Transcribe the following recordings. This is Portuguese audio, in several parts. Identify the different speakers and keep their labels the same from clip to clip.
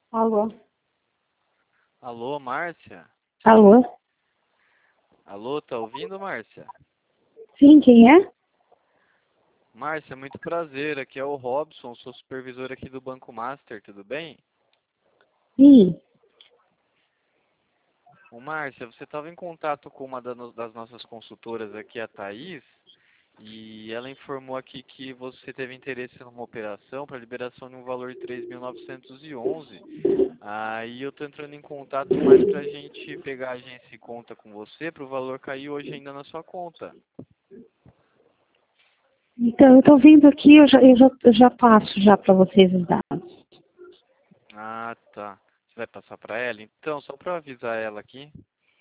Speaker 1: Alô?
Speaker 2: Alô, Márcia?
Speaker 1: Alô?
Speaker 2: Alô, tá ouvindo, Márcia?
Speaker 1: Sim, quem é?
Speaker 2: Márcia, muito prazer. Aqui é o Robson, sou supervisor aqui do Banco Master, tudo bem?
Speaker 1: Sim.
Speaker 2: Ô, Márcia, você estava em contato com uma das nossas consultoras aqui, a Thaís, e ela informou aqui que você teve interesse numa operação para liberação de um valor de 3.911. Aí eu tô entrando em contato mais pra gente pegar a agência em conta com você, para o valor cair hoje ainda na sua conta.
Speaker 1: Então, eu estou vindo aqui, eu já passo já para vocês os dados.
Speaker 2: Ah, tá. Você vai passar para ela? Então, só para avisar ela aqui,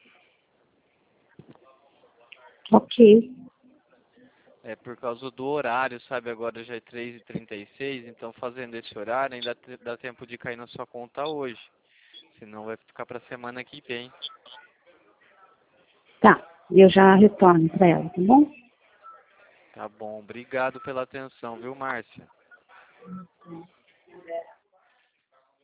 Speaker 1: Ok.
Speaker 2: é por causa do horário, sabe? Agora já é 3h36, então fazendo esse horário ainda dá tempo de cair na sua conta hoje. Senão vai ficar para semana que vem.
Speaker 1: Tá. Eu já retorno para ela, tá bom?
Speaker 2: Tá bom. Obrigado pela atenção, viu, Márcia?